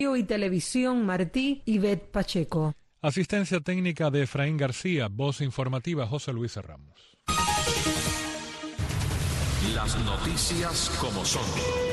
Y Televisión Martí, Ivette Pacheco. Asistencia técnica de Efraín García, voz informativa José Luis Ramos. Las noticias como son.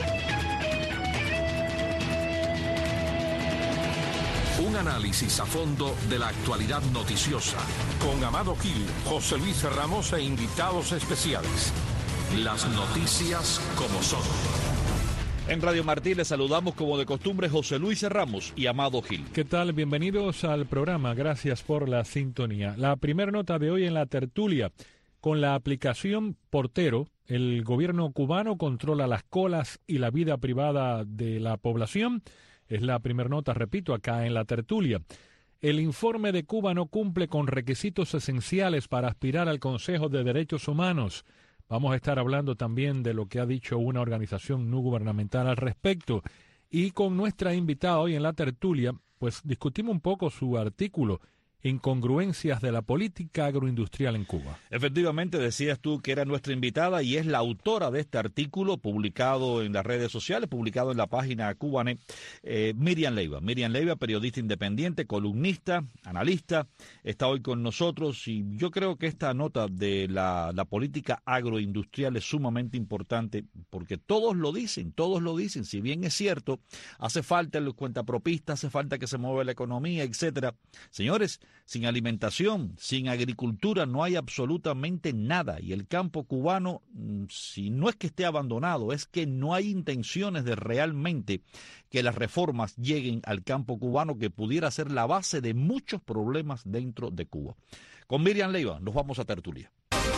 Un análisis a fondo de la actualidad noticiosa. Con Amado Gil, José Luis Ramos e invitados especiales. Las noticias como son. En Radio Martí les saludamos como de costumbre José Luis Ramos y Amado Gil. ¿Qué tal? Bienvenidos al programa. Gracias por la sintonía. La primera nota de hoy en la tertulia. Con la aplicación Portero, el gobierno cubano controla las colas y la vida privada de la población. Es la primera nota, repito, acá en la tertulia. El informe de Cuba no cumple con requisitos esenciales para aspirar al Consejo de Derechos Humanos. Vamos a estar hablando también de lo que ha dicho una organización no gubernamental al respecto. Y con nuestra invitada hoy en la tertulia, pues discutimos un poco su artículo, Incongruencias de la política agroindustrial en Cuba. Efectivamente, decías tú que era nuestra invitada y es la autora de este artículo publicado en las redes sociales, publicado en la página Cubanet, Miriam Leiva. Miriam Leiva, periodista independiente, columnista, analista, está hoy con nosotros y yo creo que esta nota de la política agroindustrial es sumamente importante porque todos lo dicen, si bien es cierto, hace falta el cuentapropista, hace falta que se mueva la economía, etcétera. Señores, sin alimentación, sin agricultura no hay absolutamente nada y el campo cubano, si no es que esté abandonado, es que no hay intenciones de realmente que las reformas lleguen al campo cubano que pudiera ser la base de muchos problemas dentro de Cuba. Con Miriam Leiva nos vamos a tertulia.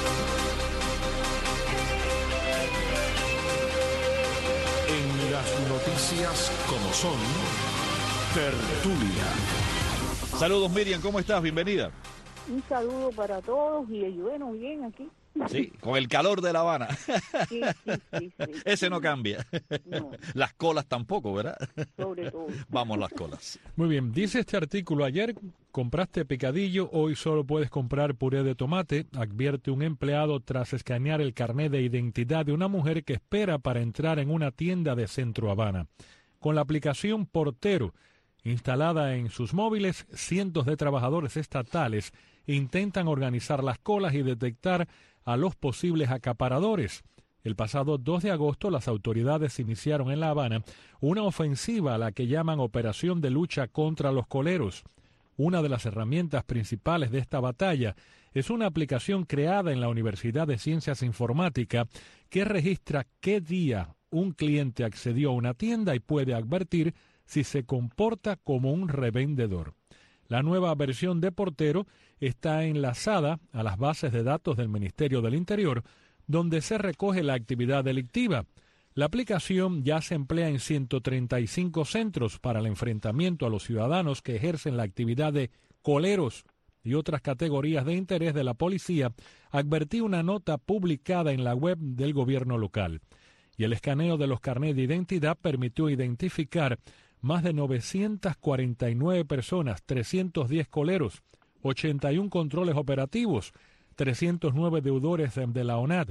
En las noticias como son, tertulia. Saludos Miriam, ¿cómo estás? Bienvenida. Un saludo para todos y bueno, bien aquí. Sí, con el calor de La Habana. Sí. Ese no cambia. No. Las colas tampoco, ¿verdad? Sobre todo. Vamos las colas. Muy bien, dice este artículo, ayer compraste picadillo, hoy solo puedes comprar puré de tomate, advierte un empleado tras escanear el carnet de identidad de una mujer que espera para entrar en una tienda de Centro Habana. Con la aplicación Portero, instalada en sus móviles, cientos de trabajadores estatales intentan organizar las colas y detectar a los posibles acaparadores. El pasado 2 de agosto, las autoridades iniciaron en La Habana una ofensiva a la que llaman Operación de Lucha contra los Coleros. Una de las herramientas principales de esta batalla es una aplicación creada en la Universidad de Ciencias Informáticas que registra qué día un cliente accedió a una tienda y puede advertir si se comporta como un revendedor. La nueva versión de Portero está enlazada a las bases de datos del Ministerio del Interior, donde se recoge la actividad delictiva. La aplicación ya se emplea en 135 centros para el enfrentamiento a los ciudadanos que ejercen la actividad de coleros y otras categorías de interés de la policía, advertí una nota publicada en la web del gobierno local. Y el escaneo de los carnets de identidad permitió identificar más de 949 personas, 310 coleros, 81 controles operativos, 309 deudores de la ONAD,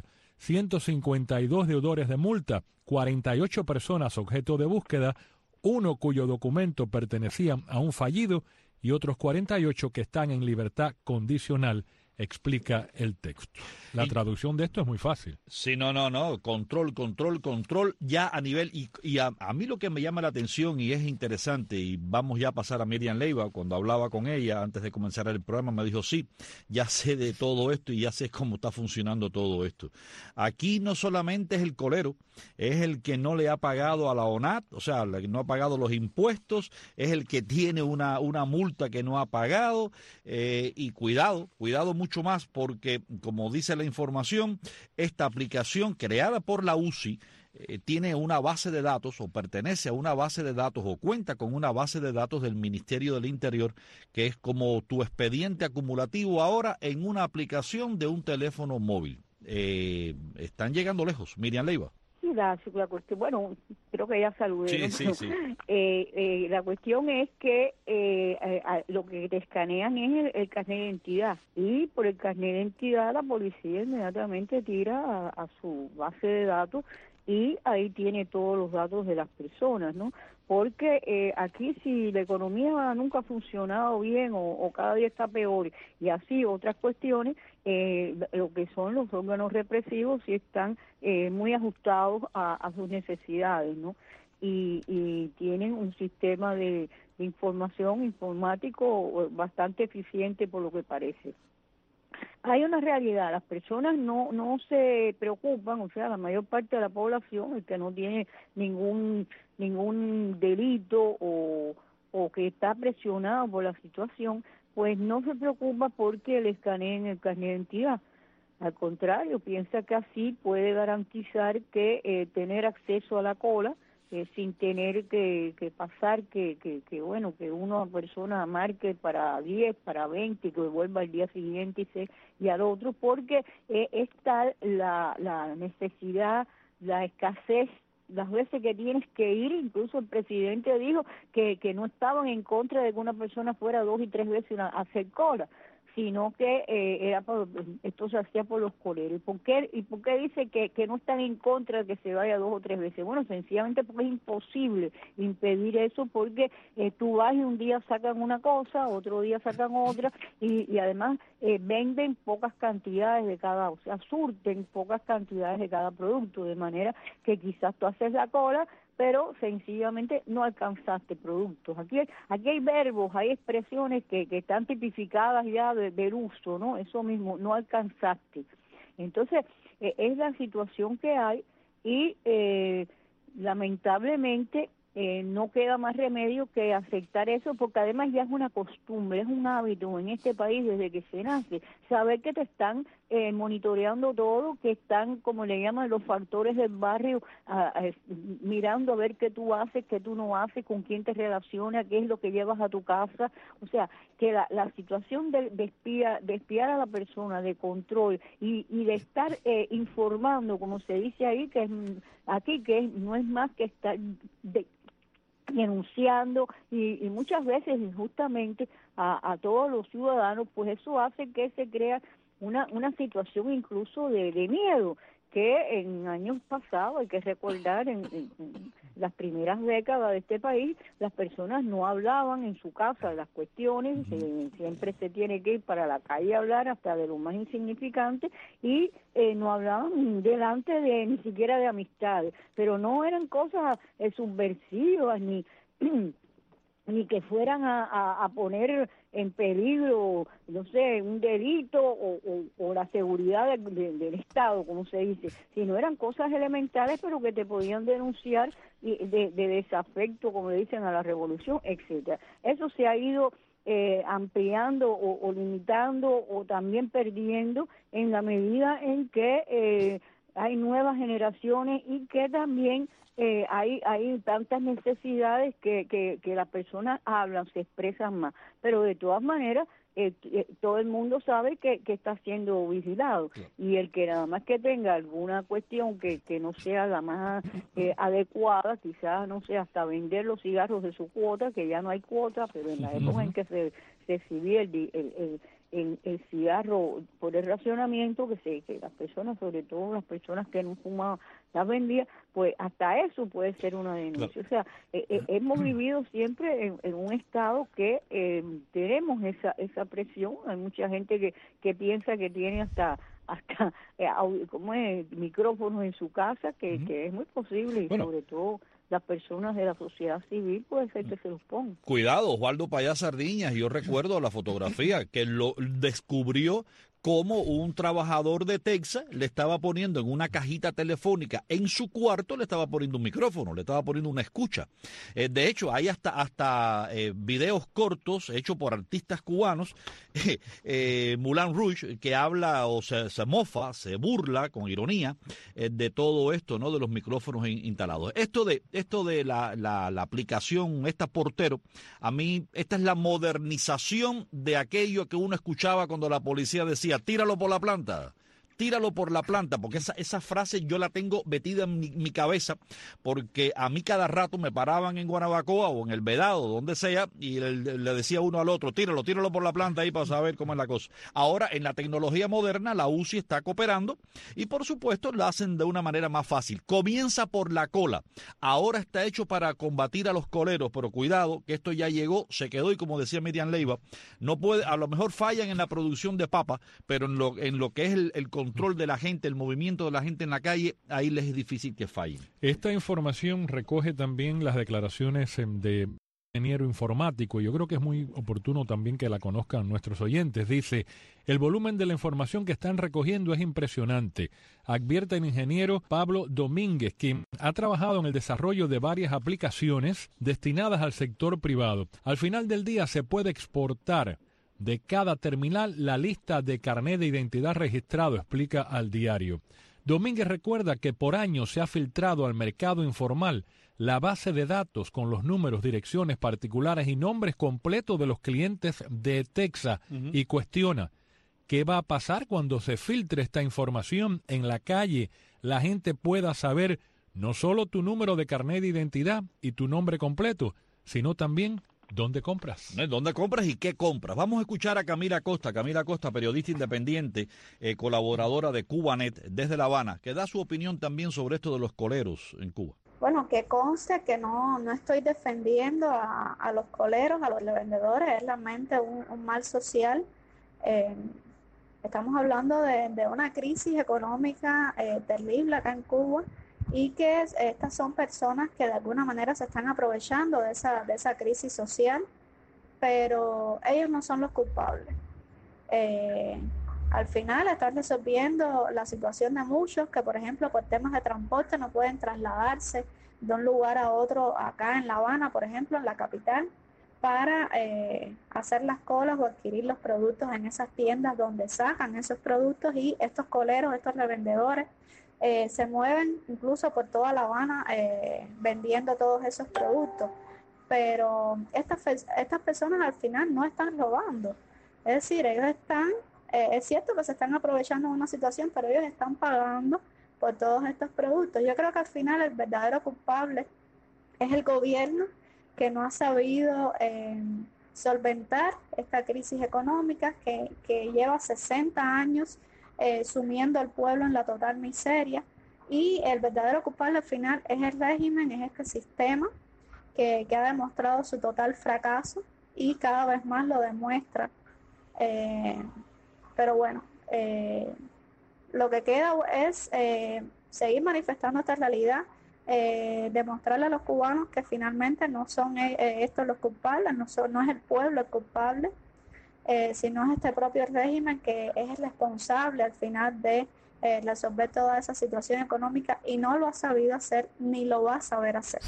152 deudores de multa, 48 personas objeto de búsqueda, uno cuyo documento pertenecía a un fallido y otros 48 que están en libertad condicional, explica el texto. La traducción de esto es muy fácil. Sí, no. Control, ya a nivel... Y a mí lo que me llama la atención y es interesante, y vamos ya a pasar a Miriam Leiva, cuando hablaba con ella antes de comenzar el programa, me dijo, sí, ya sé de todo esto y ya sé cómo está funcionando todo esto. Aquí no solamente es el colero, es el que no le ha pagado a la ONAT, o sea, el que no ha pagado los impuestos, es el que tiene una multa que no ha pagado, y cuidado mucho más porque, como dice la información, esta aplicación creada por la UCI tiene una base de datos o pertenece a una base de datos o cuenta con una base de datos del Ministerio del Interior que es como tu expediente acumulativo ahora en una aplicación de un teléfono móvil. Están llegando lejos, Miriam Leiva. Sí, la cuestión, bueno, creo que ya saludé. Sí. La cuestión es que lo que te escanean es el carnet de identidad y por el carnet de identidad la policía inmediatamente tira a su base de datos y ahí tiene todos los datos de las personas, ¿no? porque aquí si la economía nunca ha funcionado bien o cada día está peor y así otras cuestiones, lo que son los órganos represivos sí están muy ajustados a sus necesidades, ¿no? Y tienen un sistema de información informático bastante eficiente por lo que parece. Hay una realidad, las personas no se preocupan, o sea, la mayor parte de la población, el que no tiene ningún delito o que está presionado por la situación, pues no se preocupa porque le escaneen el carnet de identidad. Al contrario, piensa que así puede garantizar que tener acceso a la cola sin tener que pasar que una persona marque para 10, para 20, que vuelva al día siguiente y al otro, porque es tal la necesidad, la escasez, las veces que tienes que ir. Incluso el presidente dijo que no estaban en contra de que una persona fuera 2 y 3 veces a hacer cola, sino que esto se hacía por los coleros. ¿Por qué dice que no están en contra de que se vaya 2 o 3 veces? Bueno, sencillamente porque es imposible impedir eso, porque tú vas y un día sacan una cosa, otro día sacan otra, y además venden pocas cantidades de cada, o sea, surten pocas cantidades de cada producto, de manera que quizás tú haces la cola, pero sencillamente no alcanzaste productos. Aquí hay verbos, hay expresiones que están tipificadas ya del uso, ¿no? Eso mismo, no alcanzaste. Entonces, es la situación que hay y lamentablemente no queda más remedio que aceptar eso, porque además ya es una costumbre, es un hábito en este país desde que se nace, saber que te están monitoreando todo, que están, como le llaman, los factores del barrio, mirando a ver qué tú haces, qué tú no haces, con quién te relacionas, qué es lo que llevas a tu casa. O sea, que la situación de espiar a la persona, de control y de estar informando, como se dice ahí, que es aquí, que no es más que estar denunciando y muchas veces injustamente a todos los ciudadanos, pues eso hace que se crea una situación incluso de miedo, que en años pasados, hay que recordar, en las primeras décadas de este país, las personas no hablaban en su casa de las cuestiones, siempre se tiene que ir para la calle a hablar hasta de lo más insignificante, y no hablaban delante de ni siquiera de amistades, pero no eran cosas subversivas ni ni que fueran a poner en peligro, no sé, un delito o la seguridad del Estado, como se dice, sino eran cosas elementales, pero que te podían denunciar de desafecto, como le dicen, a la revolución, etcétera. Eso se ha ido ampliando o limitando o también perdiendo en la medida en que hay nuevas generaciones y que también hay tantas necesidades que las personas hablan, se expresan más, pero de todas maneras todo el mundo sabe que está siendo vigilado, claro. Y el que nada más que tenga alguna cuestión que no sea la más adecuada, quizás, no sé, hasta vender los cigarros de su cuota, que ya no hay cuota, pero en la época en que se exhibía el cigarro por el racionamiento, que las personas, sobre todo las personas que no fumaban, las vendían, pues hasta eso puede ser una denuncia. Claro. O sea, hemos vivido siempre en un estado que tenemos esa presión. Hay mucha gente que piensa que tiene hasta como es, micrófonos en su casa, que es muy posible, y sobre todo las personas de la sociedad civil puede ser que se los pongan. Cuidado, Osvaldo Payá Sardiñas, yo recuerdo la fotografía que lo descubrió como un trabajador de Texas le estaba poniendo en una cajita telefónica en su cuarto, le estaba poniendo un micrófono, le estaba poniendo una escucha. De hecho, hay hasta videos cortos hechos por artistas cubanos, Moulin Rouge, que habla o se mofa, se burla con ironía de todo esto, ¿no? De los micrófonos instalados. Esto de la aplicación, esta Portero, a mí, esta es la modernización de aquello que uno escuchaba cuando la policía decía, tíralo por la planta, tíralo por la planta, porque esa frase yo la tengo metida en mi cabeza, porque a mí cada rato me paraban en Guanabacoa o en el Vedado, donde sea, y le decía uno al otro, tíralo por la planta ahí para saber cómo es la cosa. Ahora, en la tecnología moderna, la UCI está cooperando y, por supuesto, la hacen de una manera más fácil. Comienza por la cola. Ahora está hecho para combatir a los coleros, pero cuidado, que esto ya llegó, se quedó, y como decía Miriam Leiva, no puede, a lo mejor fallan en la producción de papa, pero en lo que es el control de la gente, el movimiento de la gente en la calle, ahí les es difícil que fallen. Esta información recoge también las declaraciones de ingeniero informático. Yo creo que es muy oportuno también que la conozcan nuestros oyentes. Dice, el volumen de la información que están recogiendo es impresionante. Advierte el ingeniero Pablo Domínguez, quien ha trabajado en el desarrollo de varias aplicaciones destinadas al sector privado. Al final del día se puede exportar de cada terminal la lista de carnet de identidad registrado, explica al diario. Domínguez recuerda que por años se ha filtrado al mercado informal la base de datos con los números, direcciones particulares y nombres completos de los clientes de Texas y cuestiona qué va a pasar cuando se filtre esta información en la calle, la gente pueda saber no solo tu número de carnet de identidad y tu nombre completo, sino también ¿dónde compras? ¿Dónde compras y qué compras? Vamos a escuchar a Camila Costa, periodista independiente, colaboradora de Cubanet desde La Habana, que da su opinión también sobre esto de los coleros en Cuba. Bueno, que conste que no estoy defendiendo a los coleros, a los vendedores, es realmente un mal social. Estamos hablando de una crisis económica terrible acá en Cuba, y que estas son personas que de alguna manera se están aprovechando de esa crisis social, pero ellos no son los culpables. Al final están resolviendo la situación de muchos que, por ejemplo, por temas de transporte no pueden trasladarse de un lugar a otro acá en La Habana, por ejemplo, en la capital, para hacer las colas o adquirir los productos en esas tiendas donde sacan esos productos, y estos coleros, estos revendedores, se mueven incluso por toda La Habana vendiendo todos esos productos. Pero estas personas al final no están robando. Es decir, ellos están, es cierto que se están aprovechando de una situación, pero ellos están pagando por todos estos productos. Yo creo que al final el verdadero culpable es el gobierno, que no ha sabido solventar esta crisis económica que lleva 60 años sumiendo al pueblo en la total miseria, y el verdadero culpable al final es el régimen, es este sistema que ha demostrado su total fracaso y cada vez más lo demuestra. Pero bueno, lo que queda es seguir manifestando esta realidad, demostrarle a los cubanos que finalmente no son estos los culpables, no es el pueblo el culpable, sino es este propio régimen que es el responsable al final de resolver toda esa situación económica, y no lo ha sabido hacer ni lo va a saber hacer.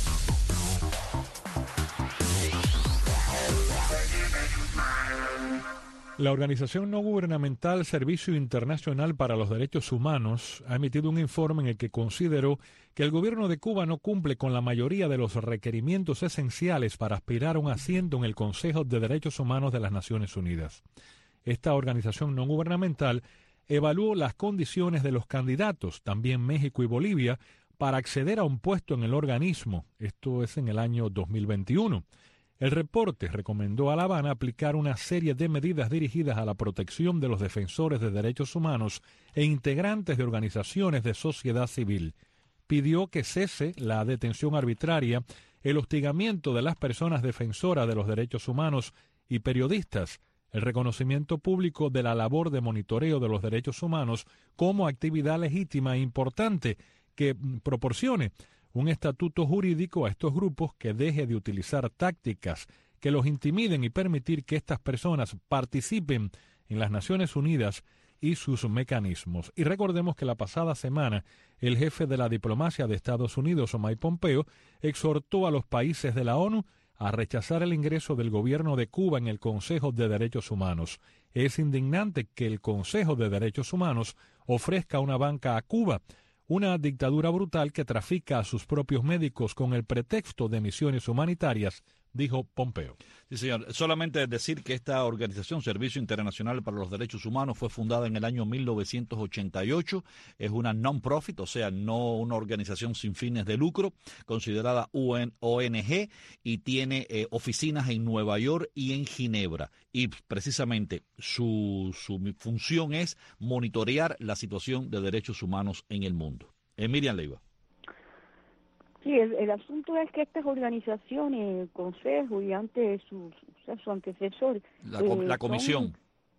La organización no gubernamental Servicio Internacional para los Derechos Humanos ha emitido un informe en el que consideró que el gobierno de Cuba no cumple con la mayoría de los requerimientos esenciales para aspirar a un asiento en el Consejo de Derechos Humanos de las Naciones Unidas. Esta organización no gubernamental evaluó las condiciones de los candidatos, también México y Bolivia, para acceder a un puesto en el organismo. Esto es en el año 2021. El reporte recomendó a La Habana aplicar una serie de medidas dirigidas a la protección de los defensores de derechos humanos e integrantes de organizaciones de sociedad civil. Pidió que cese la detención arbitraria, el hostigamiento de las personas defensoras de los derechos humanos y periodistas, el reconocimiento público de la labor de monitoreo de los derechos humanos como actividad legítima e importante que proporcione un estatuto jurídico a estos grupos que deje de utilizar tácticas que los intimiden y permitir que estas personas participen en las Naciones Unidas y sus mecanismos. Y recordemos que la pasada semana el jefe de la diplomacia de Estados Unidos, Mike Pompeo, exhortó a los países de la ONU a rechazar el ingreso del gobierno de Cuba en el Consejo de Derechos Humanos. Es indignante que el Consejo de Derechos Humanos ofrezca una banca a Cuba, una dictadura brutal que trafica a sus propios médicos con el pretexto de misiones humanitarias dijo Pompeo. Sí, señor. Solamente decir que esta organización, Servicio Internacional para los Derechos Humanos, fue fundada en el año 1988. Es una non-profit, o sea, no una organización sin fines de lucro, considerada ONG, y tiene oficinas en Nueva York y en Ginebra. Y precisamente su función es monitorear la situación de derechos humanos en el mundo. Miriam Leiva. Sí, el asunto es que estas organizaciones, el Consejo y antes su antecesor, la Comisión,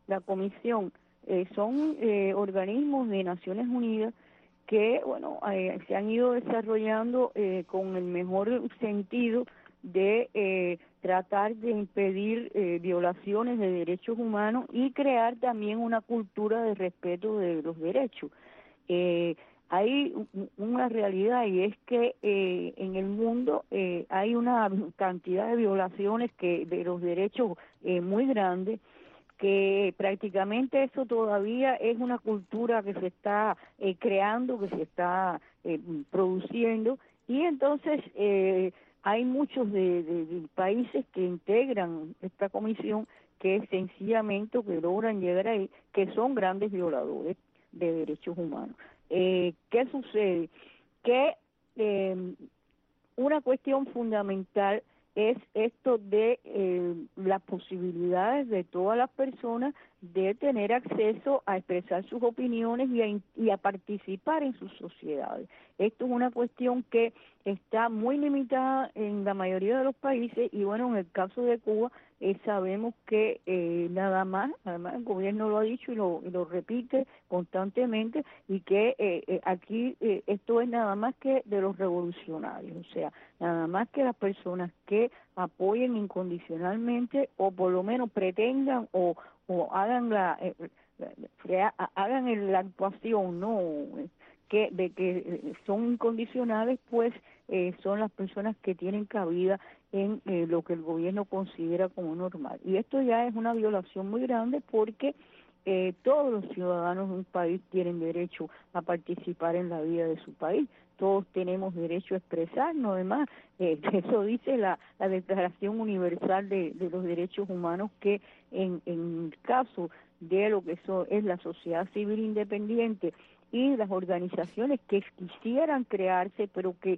son organismos de Naciones Unidas que, bueno, se han ido desarrollando con el mejor sentido de tratar de impedir violaciones de derechos humanos y crear también una cultura de respeto de los derechos. Hay una realidad, y es que en el mundo hay una cantidad de violaciones de los derechos muy grande, que prácticamente eso todavía es una cultura que se está creando, que se está produciendo, y entonces hay muchos de países que integran esta comisión que sencillamente que logran llegar ahí, que son grandes violadores de derechos humanos. ¿Qué sucede? Que una cuestión fundamental es esto de las posibilidades de todas las personas de tener acceso a expresar sus opiniones y a participar en sus sociedades. Esto es una cuestión que está muy limitada en la mayoría de los países, y bueno, en el caso de Cuba sabemos que además el gobierno lo ha dicho y lo repite constantemente, y que aquí esto es nada más que de los revolucionarios, o sea, nada más que las personas que apoyen incondicionalmente, o por lo menos pretengan o hagan la actuación, ¿no?, que son incondicionales, pues son las personas que tienen cabida en lo que el gobierno considera como normal. Y esto ya es una violación muy grande, porque todos los ciudadanos de un país tienen derecho a participar en la vida de su país. Todos tenemos derecho a expresarnos, además, eso dice la Declaración Universal de los Derechos Humanos, que en el caso de lo que es la sociedad civil independiente y las organizaciones que quisieran crearse, pero que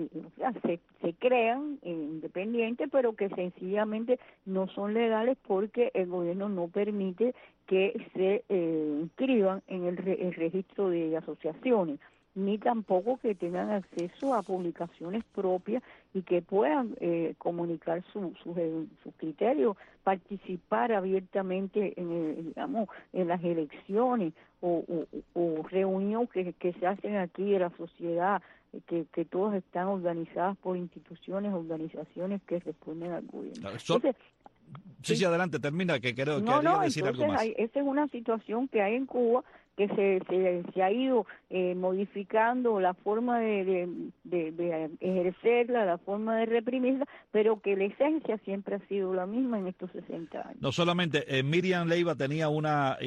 se crean independientes, pero que sencillamente no son legales porque el gobierno no permite que se inscriban en el registro de asociaciones, ni tampoco que tengan acceso a publicaciones propias y que puedan comunicar sus criterios, participar abiertamente en las elecciones o reuniones que se hacen aquí de la sociedad, que todas están organizadas por organizaciones que responden al gobierno. Entonces, sí, adelante, termina, que quería decir algo más. Esa es una situación que hay en Cuba, que se ha ido modificando la forma de ejercerla, la forma de reprimirla, pero que la esencia siempre ha sido la misma en estos 60 años. No solamente, Miriam Leiva tenía una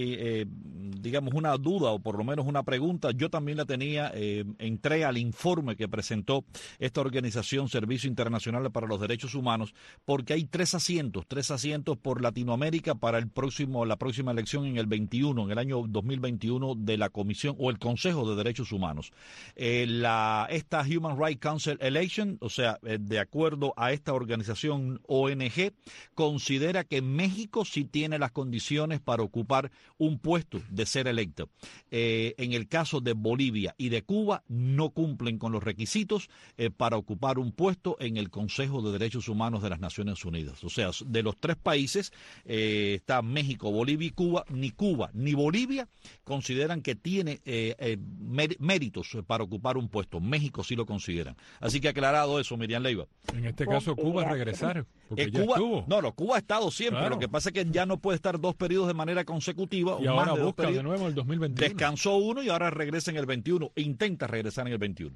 duda, o por lo menos una pregunta. Yo también la tenía. Entré al informe que presentó esta organización, Servicio Internacional para los Derechos Humanos, porque hay tres asientos por Latinoamérica para la próxima elección en el año 2021, de la Comisión o el Consejo de Derechos Humanos. Esta Human Rights Council Election, o sea, de acuerdo a esta organización ONG, considera que México sí tiene las condiciones para ocupar un puesto de ser electo. En el caso de Bolivia y de Cuba, no cumplen con los requisitos para ocupar un puesto en el Consejo de Derechos Humanos de las Naciones Unidas. O sea, de los tres países, está México, Bolivia y Cuba ni Bolivia consideran que tiene méritos para ocupar un puesto. México sí lo consideran. Así que aclarado eso, Miriam Leiva. En este caso, Cuba regresar, porque ya Cuba estuvo. Cuba ha estado siempre. Claro. Lo que pasa es que ya no puede estar 2 periodos de manera consecutiva. Y ahora busca de nuevo el 2021. Descansó uno y ahora regresa en el 21. Intenta regresar en el 21.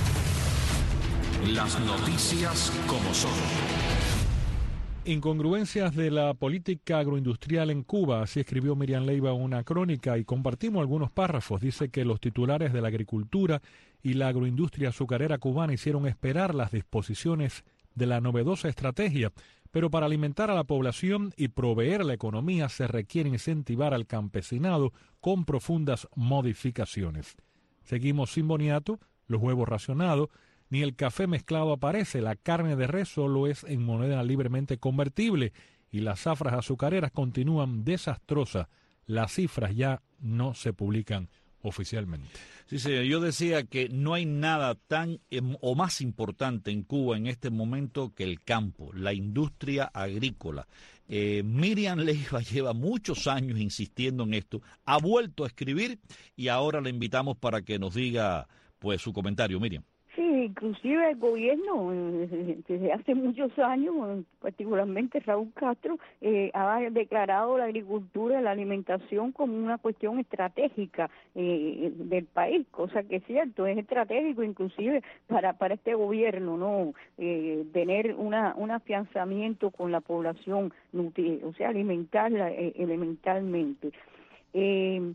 Las noticias como son. Incongruencias de la política agroindustrial en Cuba, así escribió Miriam Leiva una crónica, y compartimos algunos párrafos. Dice que los titulares de la agricultura y la agroindustria azucarera cubana hicieron esperar las disposiciones de la novedosa estrategia Pero para alimentar a la población y proveer la economía se requiere incentivar al campesinado con profundas modificaciones. Seguimos sin boniato, los huevos racionados, ni el café mezclado aparece, la carne de res solo es en moneda libremente convertible y las zafras azucareras continúan desastrosas. Las cifras ya no se publican oficialmente. Sí, señor. Yo decía que no hay nada tan o más importante en Cuba en este momento que el campo, la industria agrícola. Miriam Leiva lleva muchos años insistiendo en esto, ha vuelto a escribir y ahora le invitamos para que nos diga pues su comentario. Miriam. Sí, inclusive el gobierno desde hace muchos años, particularmente Raúl Castro, ha declarado la agricultura y la alimentación como una cuestión estratégica del país, cosa que es cierto, es estratégico inclusive para este gobierno, no tener un afianzamiento con la población, o sea, alimentarla elementalmente. Y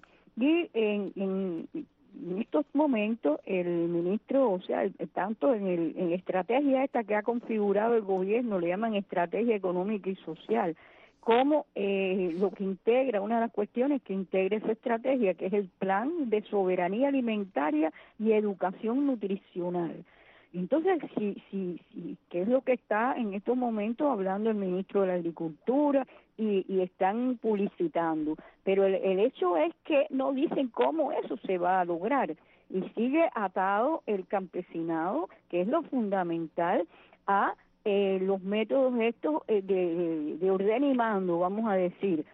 en estos momentos el ministro, o sea, tanto en estrategia esta que ha configurado el gobierno, le llaman estrategia económica y social, como lo que integra, una de las cuestiones que integra esa estrategia, que es el plan de soberanía alimentaria y educación nutricional. Entonces, ¿qué es lo que está en estos momentos hablando el ministro de la Agricultura y están publicitando? Pero el hecho es que no dicen cómo eso se va a lograr y sigue atado el campesinado, que es lo fundamental, a los métodos estos de orden y mando, vamos a decir.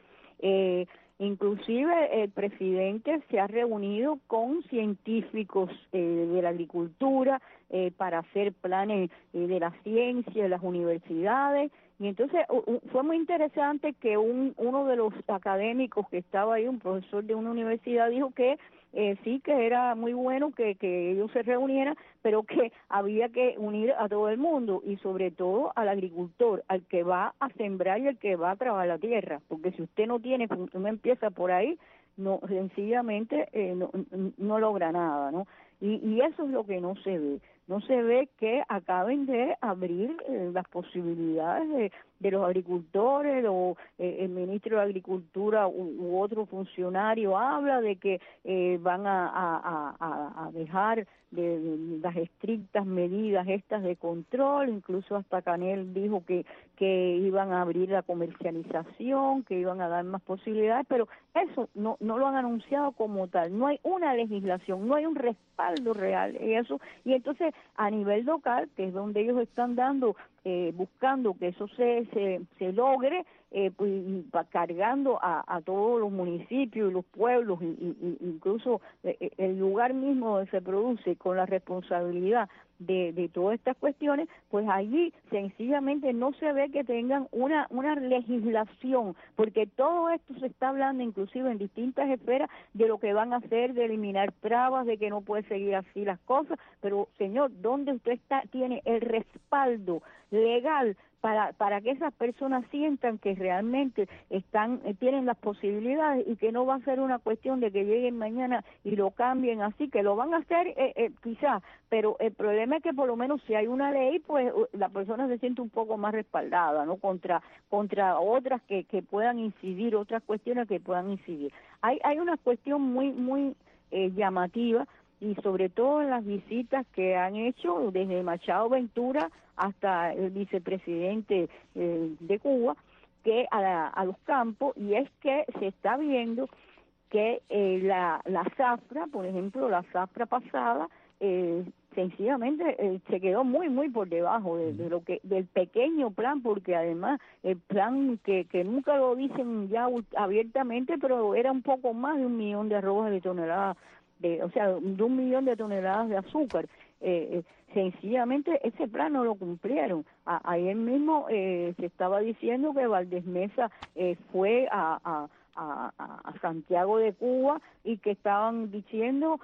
Inclusive el presidente se ha reunido con científicos de la agricultura para hacer planes de la ciencia, de las universidades, y entonces fue muy interesante que uno de los académicos que estaba ahí, un profesor de una universidad, dijo que sí, que era muy bueno que ellos se reunieran, pero que había que unir a todo el mundo y sobre todo al agricultor, al que va a sembrar y al que va a trabajar la tierra, porque si usted no tiene, no empieza por ahí, no sencillamente no logra nada, ¿no? Y eso es lo que no se ve. No se ve que acaben de abrir las posibilidades de los agricultores, o el ministro de Agricultura u otro funcionario habla de que van a dejar de las estrictas medidas estas de control, incluso hasta Canel dijo que iban a abrir la comercialización, que iban a dar más posibilidades, pero eso no lo han anunciado como tal, no hay una legislación, no hay un respaldo real en eso, y entonces a nivel local, que es donde ellos están dando, buscando que eso se logre, pues cargando a todos los municipios y los pueblos, y incluso el lugar mismo donde se produce, con la responsabilidad de todas estas cuestiones, pues allí sencillamente no se ve que tengan una legislación, porque todo esto se está hablando inclusive en distintas esferas de lo que van a hacer, de eliminar trabas, de que no puede seguir así las cosas, pero señor, ¿dónde usted tiene el respaldo legal para que esas personas sientan que realmente tienen las posibilidades y que no va a ser una cuestión de que lleguen mañana y lo cambien así, que lo van a hacer quizás, pero el problema es que por lo menos si hay una ley, pues la persona se siente un poco más respaldada, ¿no? Contra otras que puedan incidir, otras cuestiones que puedan incidir. Hay una cuestión muy llamativa, y sobre todo en las visitas que han hecho desde Machado Ventura hasta el vicepresidente de Cuba, que a los campos, y es que se está viendo que la zafra, por ejemplo, la zafra pasada, sencillamente se quedó muy por debajo de lo que del pequeño plan, porque además el plan que nunca lo dicen ya abiertamente, pero era un poco más de 1 millón de arrobas de toneladas, de 1 millón de toneladas de azúcar. Sencillamente ese plan no lo cumplieron. Ayer mismo se estaba diciendo que Valdés Mesa fue a Santiago de Cuba y que estaban diciendo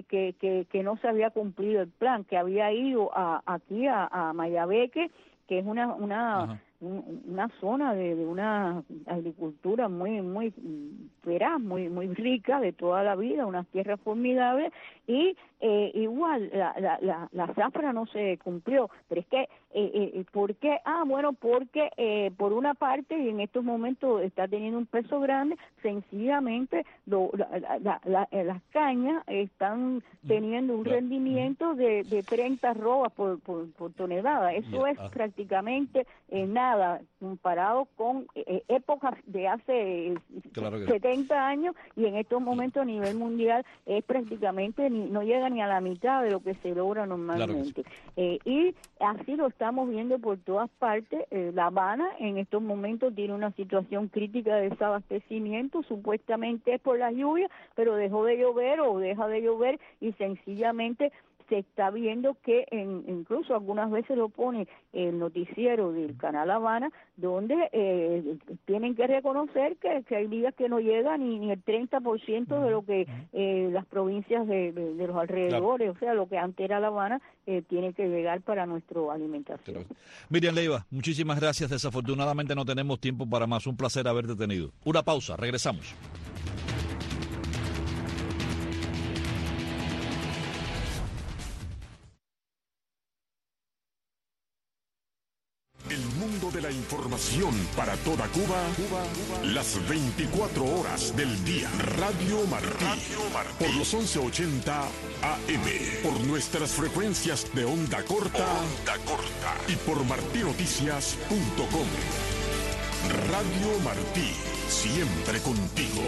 que no se había cumplido el plan, que había ido aquí a Mayabeque, que es una zona de una agricultura muy veraz, muy rica de toda la vida, unas tierras formidables, y igual la zafra no se cumplió, pero es que ¿por qué? Bueno, porque por una parte, y en estos momentos está teniendo un peso grande, sencillamente las cañas están teniendo un rendimiento de 30 arrobas por tonelada. Eso es prácticamente nada comparado con épocas de hace 70 años, y en estos momentos a nivel mundial es prácticamente no llega ni a la mitad de lo que se logra normalmente. Y así lo estamos viendo por todas partes. La Habana en estos momentos tiene una situación crítica de desabastecimiento, supuestamente es por las lluvias, pero dejó de llover o deja de llover, y sencillamente se está viendo que incluso algunas veces lo pone el noticiero del Canal Habana, donde tienen que reconocer que hay días que no llega ni el 30% de lo que las provincias de los alrededores, o sea, lo que antes era La Habana, tiene que llegar para nuestra alimentación. Miriam Leiva, muchísimas gracias. Desafortunadamente no tenemos tiempo para más. Un placer haberte tenido. Una pausa, regresamos. El mundo de la información para toda Cuba, las 24 horas del día. Radio Martí, por los 1180 AM, por nuestras frecuencias de onda corta y por martinoticias.com. Radio Martí, siempre contigo.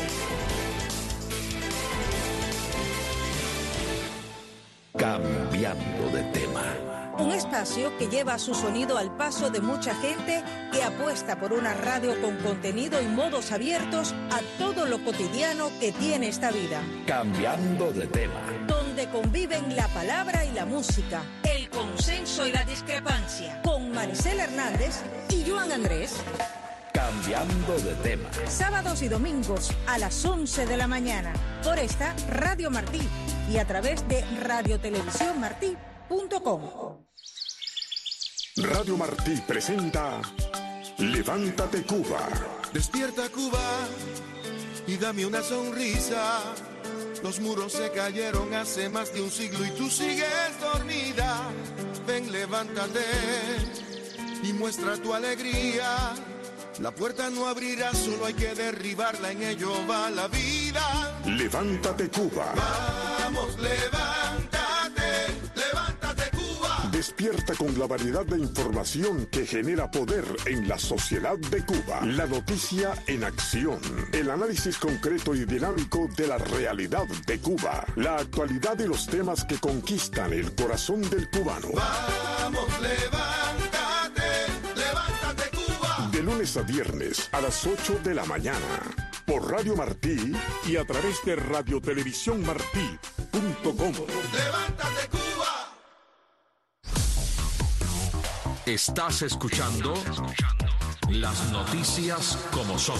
Cambiando de tema. Un espacio que lleva su sonido al paso de mucha gente que apuesta por una radio con contenido y modos abiertos a todo lo cotidiano que tiene esta vida. Cambiando de tema. Donde conviven la palabra y la música, el consenso y la discrepancia. Con Maricela Hernández y Joan Andrés. Cambiando de tema. Sábados y domingos a las 11 de la mañana. Por esta Radio Martí y a través de radiotelevisiónmartí.com. Radio Martí presenta Levántate Cuba. Despierta Cuba y dame una sonrisa. Los muros se cayeron hace más de un siglo y tú sigues dormida. Ven, levántate y muestra tu alegría. La puerta no abrirá, solo hay que derribarla, en ello va la vida. Levántate Cuba. Vamos, levántate, levántate Cuba. Despierta con la variedad de información que genera poder en la sociedad de Cuba. La noticia en acción. El análisis concreto y dinámico de la realidad de Cuba. La actualidad y los temas que conquistan el corazón del cubano. Vamos, levántate, levántate Cuba. De lunes a viernes a las 8 de la mañana. Por Radio Martí y a través de radiotelevisiónmartí.com. Levántate Cuba. Estás escuchando las noticias como son.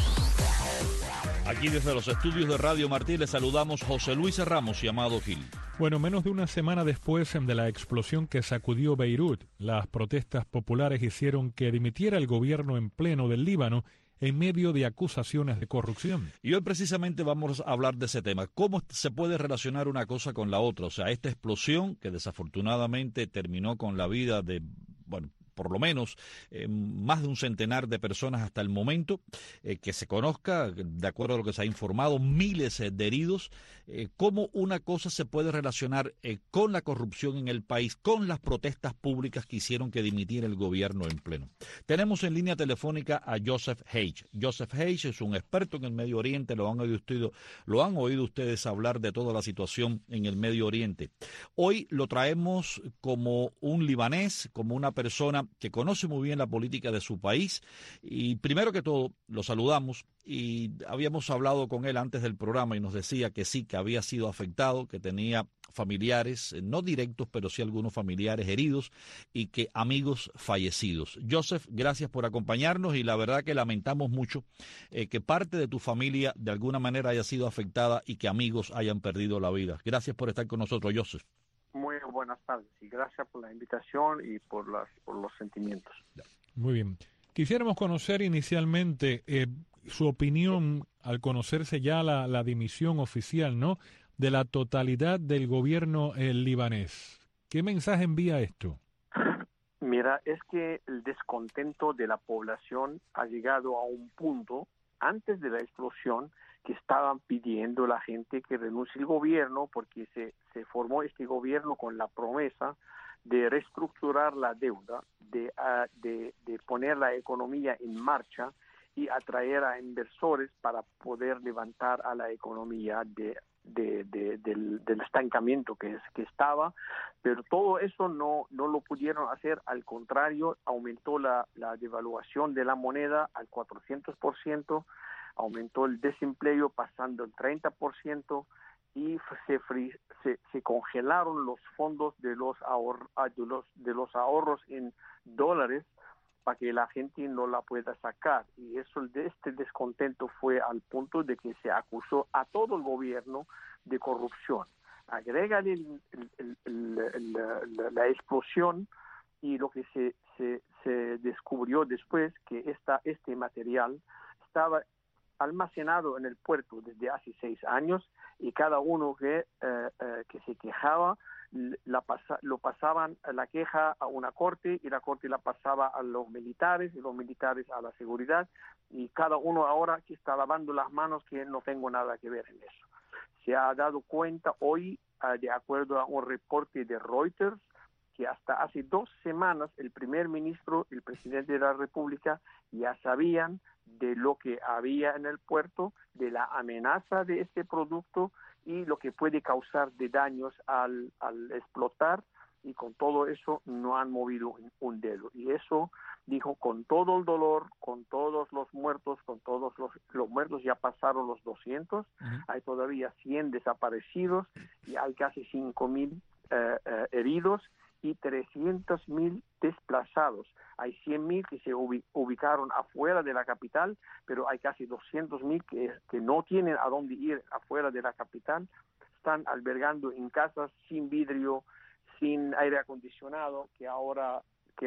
Aquí desde los estudios de Radio Martí les saludamos José Luis Ramos y Amado Gil. Bueno, menos de una semana después de la explosión que sacudió Beirut, las protestas populares hicieron que dimitiera el gobierno en pleno del Líbano en medio de acusaciones de corrupción. Y hoy precisamente vamos a hablar de ese tema. ¿Cómo se puede relacionar una cosa con la otra? O sea, esta explosión que desafortunadamente terminó con la vida de, bueno, por lo menos más de un centenar de personas hasta el momento, que se conozca, de acuerdo a lo que se ha informado, miles de heridos. ¿Cómo una cosa se puede relacionar con la corrupción en el país, con las protestas públicas que hicieron que dimitiera el gobierno en pleno? Tenemos en línea telefónica a Joseph Hage. Joseph Hage es un experto en el Medio Oriente, lo han oído ustedes hablar de toda la situación en el Medio Oriente. Hoy lo traemos como un libanés, como una persona que conoce muy bien la política de su país, y primero que todo lo saludamos, y habíamos hablado con él antes del programa y nos decía que sí, que había sido afectado, que tenía familiares, no directos, pero sí algunos familiares heridos y que amigos fallecidos. Joseph, gracias por acompañarnos y la verdad que lamentamos mucho que parte de tu familia de alguna manera haya sido afectada y que amigos hayan perdido la vida. Gracias por estar con nosotros, Joseph. Muy buenas tardes y gracias por la invitación y por los sentimientos. Muy bien. Quisiéramos conocer inicialmente su opinión al conocerse ya la dimisión oficial, ¿no?, de la totalidad del gobierno libanés. ¿Qué mensaje envía esto? Mira, es que el descontento de la población ha llegado a un punto antes de la explosión que estaban pidiendo la gente que renuncie el gobierno, porque se formó este gobierno con la promesa de reestructurar la deuda, de poner la economía en marcha y atraer a inversores para poder levantar a la economía del estancamiento que estaba, pero todo eso no lo pudieron hacer. Al contrario, aumentó la devaluación de la moneda al 400%, aumentó el desempleo pasando el 30%, y se congelaron los fondos de los ahorros en dólares para que la gente no la pueda sacar. Y eso, de este descontento fue al punto de que se acusó a todo el gobierno de corrupción. Agrégale la explosión y lo que se descubrió después, que este material estaba almacenado en el puerto desde hace 6 años, y cada uno que se quejaba lo pasaban la queja a una corte, y la corte la pasaba a los militares, y los militares a la seguridad, y cada uno ahora que está lavando las manos que no tengo nada que ver en eso. Se ha dado cuenta hoy, de acuerdo a un reporte de Reuters, que hasta hace 2 semanas el primer ministro y el presidente de la República ya sabían de lo que había en el puerto, de la amenaza de este producto y lo que puede causar de daños al explotar, y con todo eso no han movido un dedo. Y eso, dijo, con todo el dolor, con todos los muertos, los muertos ya pasaron los 200, hay todavía 100 desaparecidos y hay casi 5,000 heridos y 300,000 desplazados. Hay 100,000 que se ubicaron afuera de la capital, pero hay casi 200,000 que no tienen a dónde ir afuera de la capital. Están albergando en casas sin vidrio, sin aire acondicionado, que ahora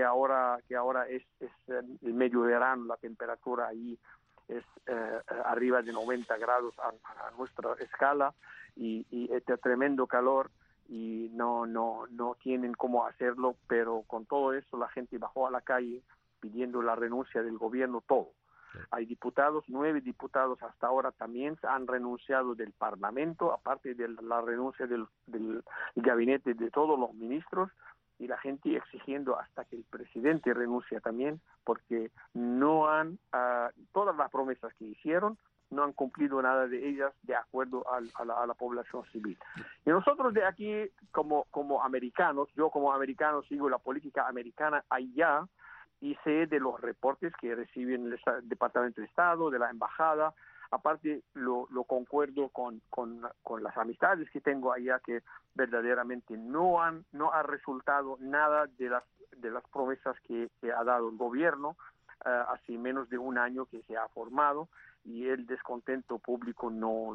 es el medio verano, la temperatura ahí es arriba de 90 grados a nuestra escala, y este tremendo calor, y no tienen cómo hacerlo. Pero con todo eso la gente bajó a la calle pidiendo la renuncia del gobierno, todo. Hay diputados, 9 diputados hasta ahora también han renunciado del Parlamento, aparte de la renuncia del gabinete de todos los ministros, y la gente exigiendo hasta que el presidente renuncie también, porque no han, todas las promesas que hicieron, no han cumplido nada de ellas de acuerdo a la población civil. Y nosotros de aquí, como americanos, yo como americano sigo la política americana allá, y sé de los reportes que reciben el Departamento de Estado, de la Embajada. Aparte, lo concuerdo con las amistades que tengo allá, que verdaderamente no ha resultado nada de las promesas que ha dado el gobierno hace menos de un año que se ha formado, y el descontento público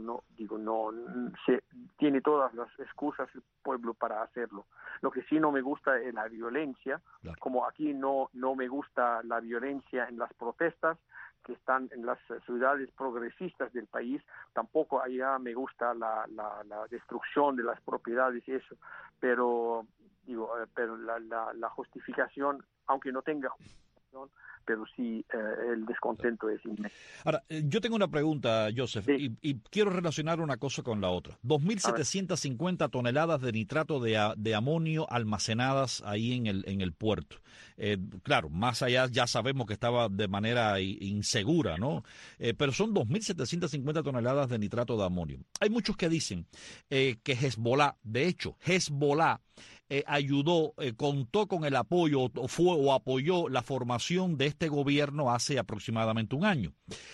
se tiene todas las excusas el pueblo para hacerlo. Lo que sí no me gusta es la violencia, claro. Como aquí no me gusta la violencia en las protestas que están en las ciudades progresistas del país, tampoco allá me gusta la destrucción de las propiedades y eso, pero la justificación, aunque no tenga justificación, pero sí el descontento es inmenso. Ahora, yo tengo una pregunta, Joseph, sí. y quiero relacionar una cosa con la otra. 2.750 toneladas de nitrato de amonio almacenadas ahí en el puerto. Claro, más allá ya sabemos que estaba de manera insegura, ¿no? Pero son 2.750 toneladas de nitrato de amonio. Hay muchos que dicen que Hezbollah, de hecho, ayudó, contó con el apoyo o apoyó la formación de este gobierno hace aproximadamente un año.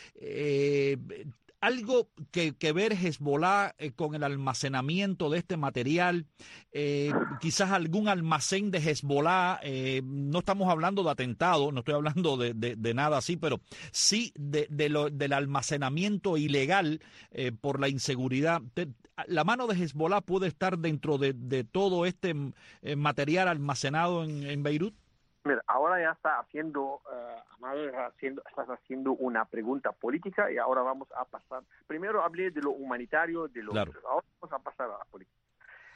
¿Algo que ver Hezbollah con el almacenamiento de este material? Quizás algún almacén de Hezbollah, no estamos hablando de atentado, no estoy hablando de nada así, pero sí del almacenamiento ilegal por la inseguridad. ¿La mano de Hezbollah puede estar dentro de todo este material almacenado en Beirut? Mira, ahora ya está haciendo, Amado, estás haciendo una pregunta política, y ahora vamos a pasar. Primero hablé de lo humanitario, claro. Ahora vamos a pasar a la política.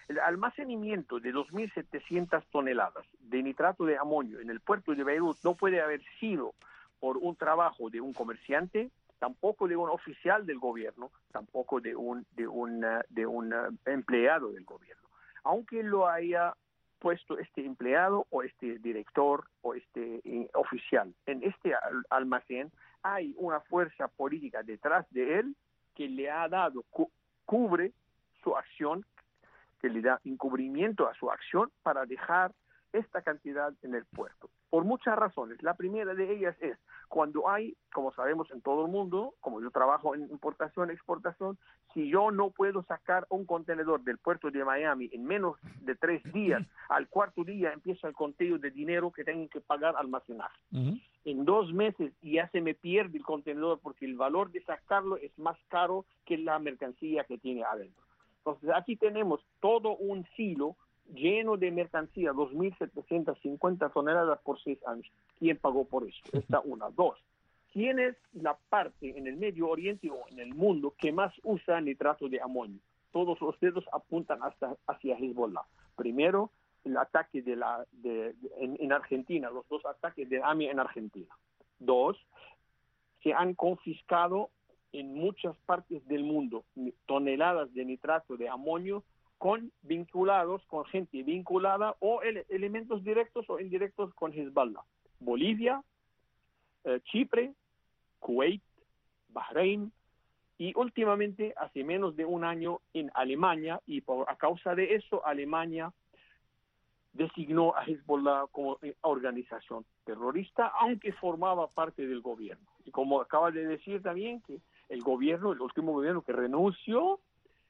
El almacenamiento de 2.700 toneladas de nitrato de amonio en el puerto de Beirut no puede haber sido por un trabajo de un comerciante, tampoco de un oficial del gobierno, tampoco de un empleado del gobierno. Aunque lo haya puesto este empleado o este director o este oficial en este almacén, hay una fuerza política detrás de él que le ha dado, cubre su acción, que le da encubrimiento a su acción para dejar esta cantidad en el puerto. Por muchas razones. La primera de ellas es cuando hay, como sabemos en todo el mundo, como yo trabajo en importación, exportación, si yo no puedo sacar un contenedor del puerto de Miami en menos de 3 días, al cuarto día empieza el conteo de dinero que tengo que pagar almacenar. En 2 meses ya se me pierde el contenedor porque el valor de sacarlo es más caro que la mercancía que tiene adentro. Entonces aquí tenemos todo un silo lleno de mercancía, 2.750 toneladas por 6 años. ¿Quién pagó por eso? Esta una. 2. ¿Quién es la parte en el Medio Oriente o en el mundo que más usa nitrato de amonio? Todos los dedos apuntan hacia Hezbollah. Primero, el ataque en Argentina, los 2 ataques de AMI en Argentina. 2, se han confiscado en muchas partes del mundo toneladas de nitrato de amonio vinculados con gente vinculada o elementos directos o indirectos con Hezbollah. Bolivia, Chipre, Kuwait, Bahrein y últimamente hace menos de un año en Alemania, y a causa de eso Alemania designó a Hezbollah como organización terrorista, aunque formaba parte del gobierno. Y como acaba de decir también que el último gobierno que renunció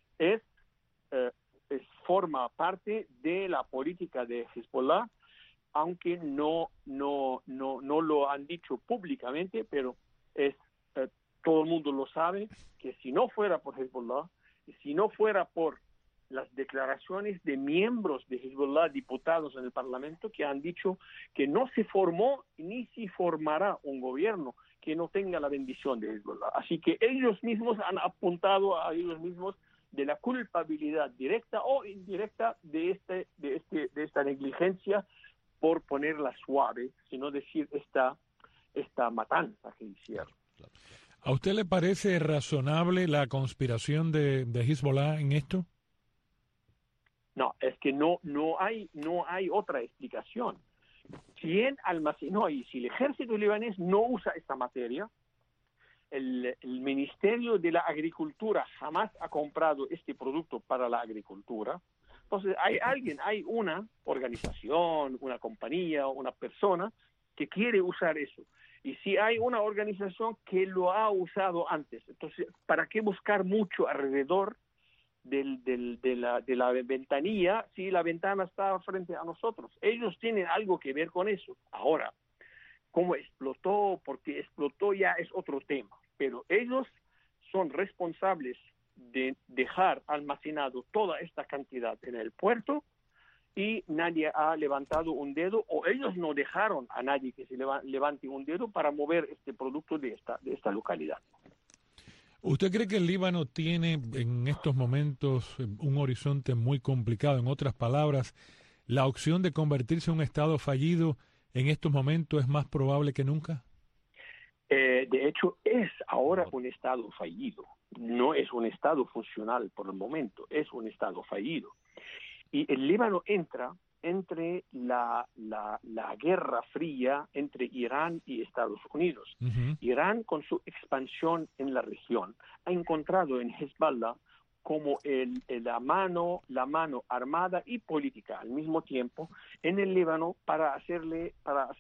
forma parte de la política de Hezbollah, aunque no lo han dicho públicamente, pero todo el mundo lo sabe, que si no fuera por Hezbollah, y si no fuera por las declaraciones de miembros de Hezbollah, diputados en el Parlamento, que han dicho que no se formó ni se formará un gobierno que no tenga la bendición de Hezbollah. Así que ellos mismos han apuntado a ellos mismos de la culpabilidad directa o indirecta de esta negligencia, por ponerla suave, sino decir esta matanza que hicieron. ¿A usted le parece razonable la conspiración de Hezbollah en esto? No, es que no hay otra explicación. ¿Quién almacenó ahí? Si el ejército libanés no usa esta materia, el Ministerio de la Agricultura jamás ha comprado este producto para la agricultura. Entonces hay una organización, una compañía, una persona que quiere usar eso. Y si hay una organización que lo ha usado antes, entonces, ¿para qué buscar mucho alrededor de la ventanilla si la ventana está frente a nosotros? Ellos tienen algo que ver con eso. Ahora, cómo explotó, porque explotó ya es otro tema, pero ellos son responsables de dejar almacenado toda esta cantidad en el puerto y nadie ha levantado un dedo, o ellos no dejaron a nadie que se levante un dedo para mover este producto de esta localidad. ¿Usted cree que el Líbano tiene en estos momentos un horizonte muy complicado? En otras palabras, ¿la opción de convertirse en un Estado fallido en estos momentos es más probable que nunca? De hecho, es ahora un Estado fallido. No es un Estado funcional por el momento, es un Estado fallido. Y el Líbano entra entre la guerra fría entre Irán y Estados Unidos. Irán, con su expansión en la región, ha encontrado en Hezbollah como la mano armada y política al mismo tiempo en el Líbano para hacerle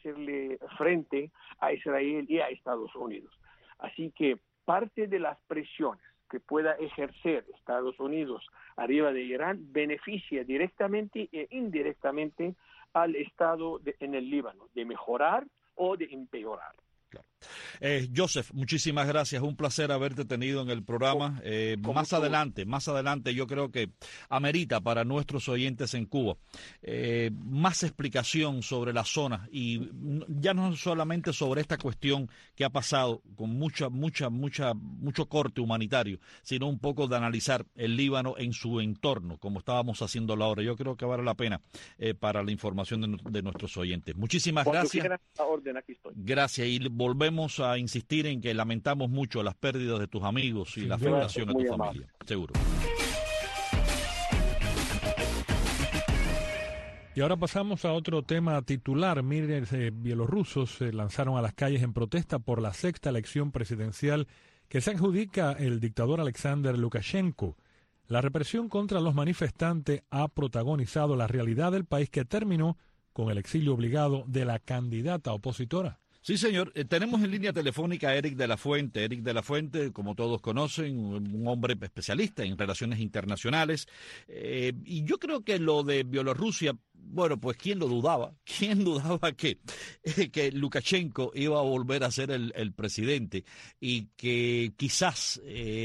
frente a Israel y a Estados Unidos. Así que parte de las presiones que pueda ejercer Estados Unidos arriba de Irán beneficia directamente e indirectamente al Estado en el Líbano, de mejorar o de empeorar. Claro. Joseph, muchísimas gracias, un placer haberte tenido en el programa. Más adelante yo creo que amerita para nuestros oyentes en Cuba más explicación sobre la zona, y ya no solamente sobre esta cuestión que ha pasado con mucho corte humanitario, sino un poco de analizar el Líbano en su entorno, como estábamos haciéndolo ahora. Yo creo que vale la pena para la información de nuestros oyentes. Muchísimas gracias. Aquí estoy. Gracias, y volvemos a insistir en que lamentamos mucho las pérdidas de tus amigos y la afectación de tu familia. Seguro. Y ahora pasamos a otro tema titular. Miles de bielorrusos se lanzaron a las calles en protesta por la sexta elección presidencial que se adjudica el dictador Alexander Lukashenko. La represión contra los manifestantes ha protagonizado la realidad del país, que terminó con el exilio obligado de la candidata opositora. Sí, señor. Tenemos en línea telefónica a Eric de la Fuente. Eric de la Fuente, como todos conocen, un hombre especialista en relaciones internacionales. Y yo creo que lo de Bielorrusia, bueno, pues ¿quién lo dudaba? ¿Quién dudaba que Lukashenko iba a volver a ser el presidente? Y que quizás,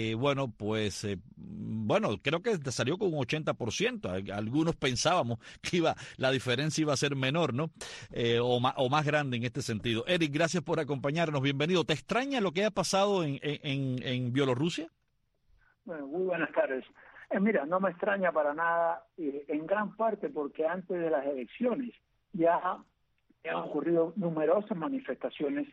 creo que salió con un 80%. Algunos pensábamos que la diferencia iba a ser menor, ¿no? O más grande en este sentido. Eric, gracias por acompañarnos. Bienvenido. ¿Te extraña lo que ha pasado en Bielorrusia? Bueno, muy buenas tardes. Mira, no me extraña para nada, en gran parte porque antes de las elecciones ya han ocurrido numerosas manifestaciones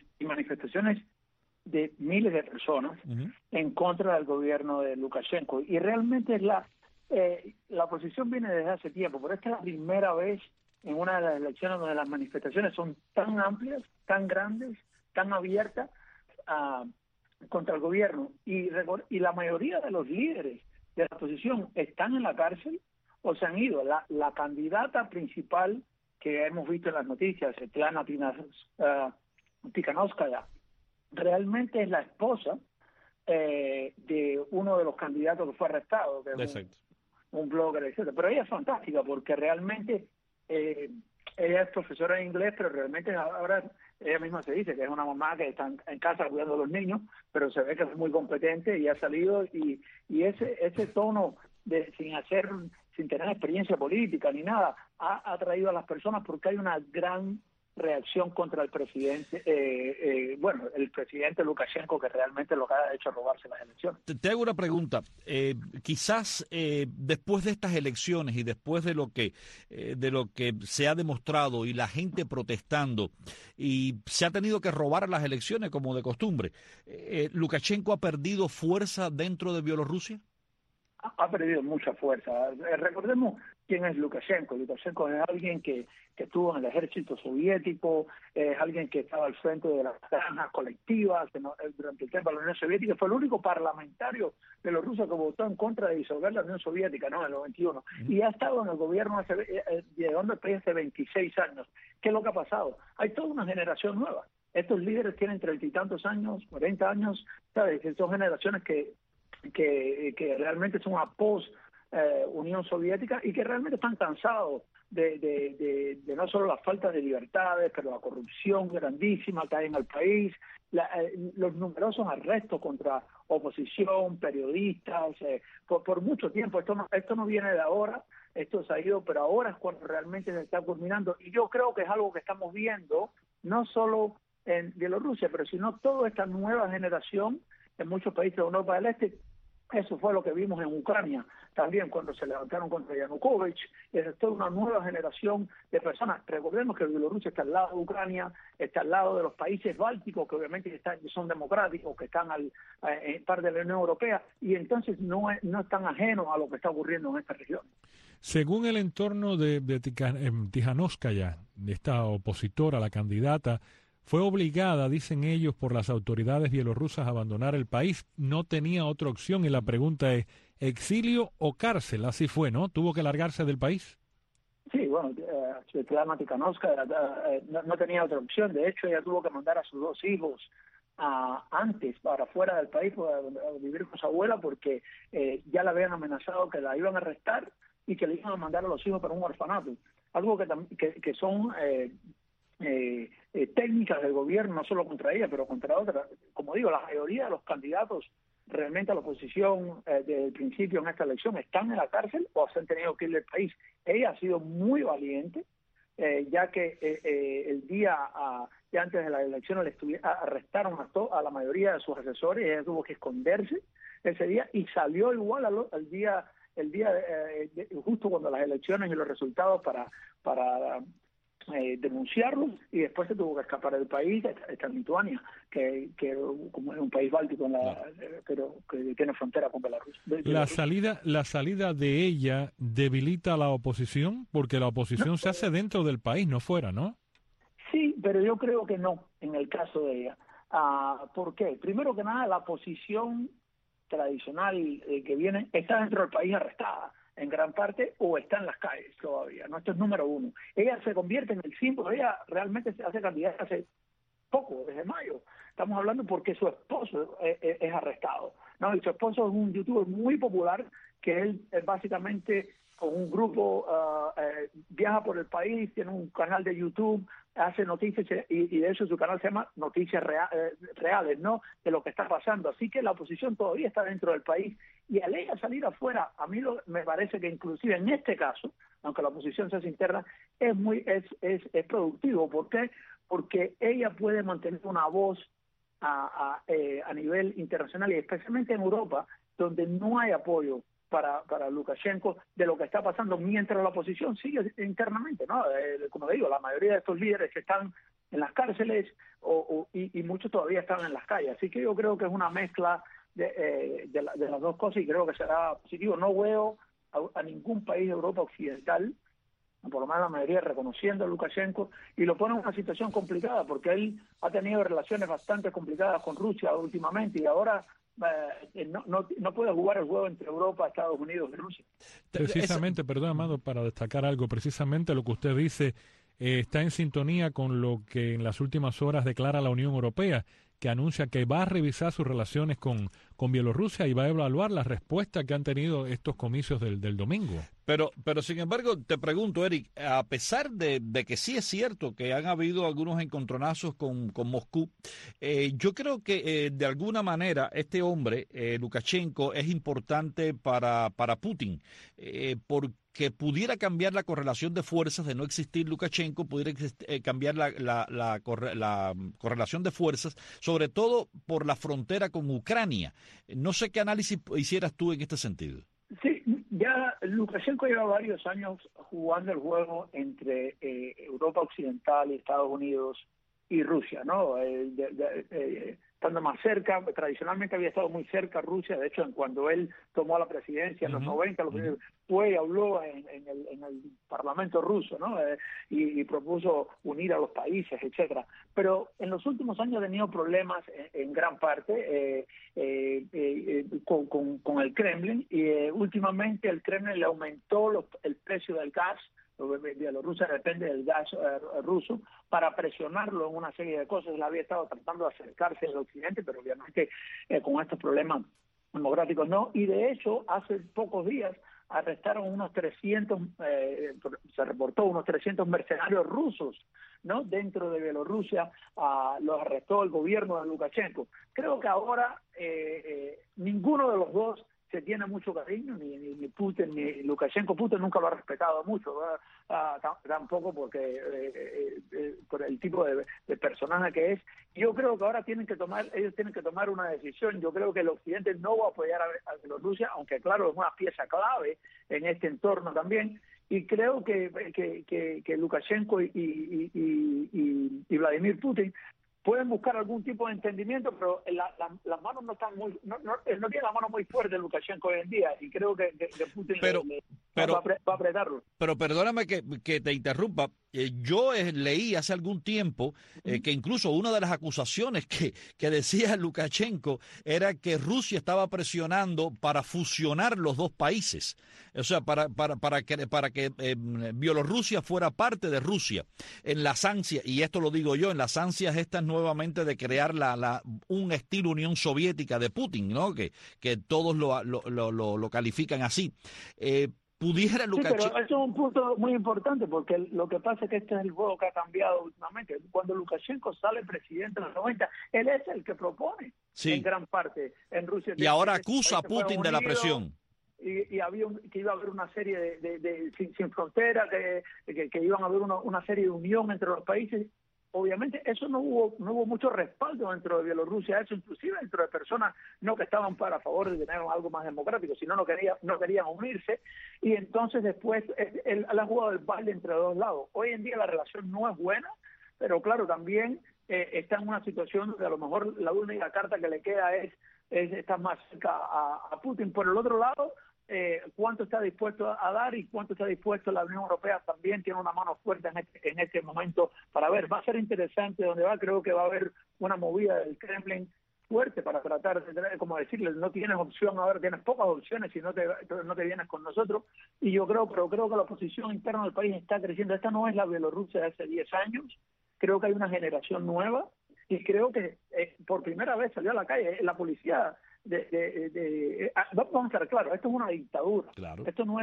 de miles de personas en contra del gobierno de Lukashenko. Y realmente la oposición viene desde hace tiempo, pero esta es la primera vez en una de las elecciones donde las manifestaciones son tan amplias, tan grandes, tan abiertas contra el gobierno. Y la mayoría de los líderes de la oposición están en la cárcel o se han ido. La candidata principal que hemos visto en las noticias, Svetlana Tikhanovskaya, realmente es la esposa de uno de los candidatos que fue arrestado, que es un blogger, etcétera. Pero ella es fantástica porque realmente ella es profesora de inglés, pero realmente ahora ella misma se dice que es una mamá que está en casa cuidando a los niños, pero se ve que es muy competente y ha salido, y ese tono de sin tener experiencia política ni nada, ha atraído a las personas porque hay una gran reacción contra el presidente, el presidente Lukashenko, que realmente lo que ha hecho es robarse las elecciones. Te hago una pregunta. Quizás después de estas elecciones y después de lo que se ha demostrado y la gente protestando y se ha tenido que robar las elecciones como de costumbre, ¿Lukashenko ha perdido fuerza dentro de Bielorrusia? Ha perdido mucha fuerza. Recordemos quién es Lukashenko. Lukashenko es alguien que estuvo en el ejército soviético, es alguien que estaba al frente de las granjas colectivas durante el tiempo de la Unión Soviética. Fue el único parlamentario bielorruso que votó en contra de disolver la Unión Soviética, ¿no?, en el 91. Y ha estado en el gobierno llegando al país hace 26 años. ¿Qué es lo que ha pasado? Hay toda una generación nueva. Estos líderes tienen 30 y tantos años, 40 años, ¿sabes? Son generaciones que realmente son una post-Unión Soviética y que realmente están cansados de no solo la falta de libertades, pero la corrupción grandísima que hay en el país, los numerosos arrestos contra oposición, periodistas, por mucho tiempo. Esto no viene de ahora, esto se ha ido, pero ahora es cuando realmente se está culminando. Y yo creo que es algo que estamos viendo, no solo en Bielorrusia, pero sino toda esta nueva generación en muchos países de Europa del Este. Eso fue lo que vimos en Ucrania también cuando se levantaron contra Yanukovych. Es toda una nueva generación de personas. Recordemos que Bielorrusia está al lado de Ucrania, está al lado de los países bálticos, que obviamente son democráticos, que están en parte de la Unión Europea, y entonces no están ajenos a lo que está ocurriendo en esta región. Según el entorno de Tikhanovskaya, esta opositora, la candidata, fue obligada, dicen ellos, por las autoridades bielorrusas a abandonar el país. No tenía otra opción y la pregunta es, ¿exilio o cárcel? Así fue, ¿no? ¿Tuvo que largarse del país? Sí, bueno, Svetlana Tikhanovskaya no tenía otra opción. De hecho, ella tuvo que mandar a sus dos hijos antes para fuera del país a vivir con su abuela porque ya la habían amenazado que la iban a arrestar y que le iban a mandar a los hijos para un orfanato. Algo que son técnicas del gobierno, no solo contra ella, pero contra otras. Como digo, la mayoría de los candidatos realmente a la oposición desde el principio en esta elección están en la cárcel o se han tenido que ir del país. Ella ha sido muy valiente, ya que el día ya antes de la elección arrestaron a la mayoría de sus asesores, ella tuvo que esconderse ese día y salió igual al día justo cuando las elecciones y los resultados para denunciarlos, y después se tuvo que escapar del país. Está en Lituania, que como es un país báltico, pero que tiene frontera con Belarus. La salida de ella debilita a la oposición, porque la oposición se hace dentro del país, no fuera, ¿no? Sí, pero yo creo que no, en el caso de ella. ¿Por qué? Primero que nada, la oposición tradicional que viene está dentro del país arrestada en gran parte, o está en las calles todavía, ¿no? Esto es número uno. Ella se convierte en el símbolo, ella realmente se hace candidata hace poco, desde mayo. Estamos hablando porque su esposo es arrestado, ¿no? Y su esposo es un youtuber muy popular, que él básicamente con un grupo viaja por el país, tiene un canal de YouTube, hace noticias, y de hecho su canal se llama Noticias Reales, ¿no?, de lo que está pasando. Así que la oposición todavía está dentro del país, y al ella salir afuera, a mí me parece que inclusive en este caso, aunque la oposición se hace interna, es productivo. ¿Por qué? Porque ella puede mantener una voz a nivel internacional, y especialmente en Europa, donde no hay apoyo para Lukashenko de lo que está pasando, mientras la oposición sigue internamente, ¿no? Como digo, la mayoría de estos líderes que están en las cárceles y muchos todavía están en las calles. Así que yo creo que es una mezcla de las dos cosas, y creo que será positivo. No veo a ningún país de Europa occidental, por lo menos la mayoría, reconociendo a Lukashenko, y lo pone en una situación complicada, porque él ha tenido relaciones bastante complicadas con Rusia últimamente, y ahora no puede jugar el juego entre Europa, Estados Unidos y Rusia. Precisamente, perdón, Amado, para destacar algo, precisamente lo que usted dice está en sintonía con lo que en las últimas horas declara la Unión Europea, que anuncia que va a revisar sus relaciones con Bielorrusia y va a evaluar la respuesta que han tenido estos comicios del domingo. Pero sin embargo, te pregunto, Eric, a pesar de que sí es cierto que han habido algunos encontronazos con Moscú, yo creo que de alguna manera este hombre, Lukashenko, es importante para Putin, porque pudiera cambiar la correlación de fuerzas. De no existir Lukashenko, pudiera cambiar la correlación de fuerzas, sobre todo por la frontera con Ucrania. No sé qué análisis hicieras tú en este sentido. Sí, ya Lukashenko lleva varios años jugando el juego entre Europa Occidental y Estados Unidos y Rusia, ¿no? Estando más cerca, tradicionalmente había estado muy cerca Rusia. De hecho, cuando él tomó la presidencia en los 90, fue y habló en el Parlamento ruso, ¿no? Y propuso unir a los países, etcétera. Pero en los últimos años ha tenido problemas en gran parte con el Kremlin, y últimamente el Kremlin le aumentó el precio del gas. Bielorrusia depende del gas ruso, para presionarlo en una serie de cosas. Él había estado tratando de acercarse al occidente, pero obviamente con estos problemas democráticos no. Y de hecho, hace pocos días arrestaron se reportó unos 300 mercenarios rusos, ¿no?, dentro de Bielorrusia. Los arrestó el gobierno de Lukashenko. Creo que ahora ninguno de los dos se tiene mucho cariño, ni Putin ni Lukashenko. Putin nunca lo ha respetado mucho, tampoco porque por el tipo de personaje que es. Yo creo que ahora ellos tienen que tomar una decisión. Yo creo que el occidente no va a apoyar a Bielorrusia, aunque claro, es una pieza clave en este entorno también. Y creo que Lukashenko y Vladimir Putin pueden buscar algún tipo de entendimiento, pero las manos no están no tiene la mano muy fuerte Lukashenko hoy en día, y creo que Putin va a apretarlo. Pero perdóname que te interrumpa. Yo leí hace algún tiempo que incluso una de las acusaciones que decía Lukashenko era que Rusia estaba presionando para fusionar los dos países, o sea, para que Bielorrusia fuera parte de Rusia en las ansias, y esto lo digo yo, en las ansias estas nuevamente de crear un estilo Unión Soviética de Putin, ¿no? Que todos lo califican así. pudiera Lukashenko... Sí, pero eso es un punto muy importante, porque lo que pasa es que este es el juego que ha cambiado últimamente. Cuando Lukashenko sale presidente en los 90, él es el que propone en gran parte en Rusia. Y ahora acusa a Putin de la presión. Y que iba a haber una serie de sin fronteras, que iban a haber una serie de unión entre los países. Obviamente eso no hubo mucho respaldo dentro de Bielorrusia, eso inclusive dentro de personas no que estaban a favor de tener algo más democrático, sino no querían unirse, y entonces después él ha jugado el baile entre dos lados. Hoy en día la relación no es buena, pero claro, también está en una situación donde a lo mejor la única carta que le queda es estar más cerca a Putin. Por el otro lado, cuánto está dispuesto a dar y cuánto está dispuesto la Unión Europea también tiene una mano fuerte en este momento para ver. Va a ser interesante donde va, creo que va a haber una movida del Kremlin fuerte para tratar de, como decirles, no tienes opción, ahora tienes pocas opciones si no te vienes con nosotros, y creo que la oposición interna del país está creciendo. Esta no es la Bielorrusia de hace 10 años, creo que hay una generación nueva, y creo que por primera vez salió a la calle la policía. Vamos a estar claros, esto es una dictadura. Claro. Esto no es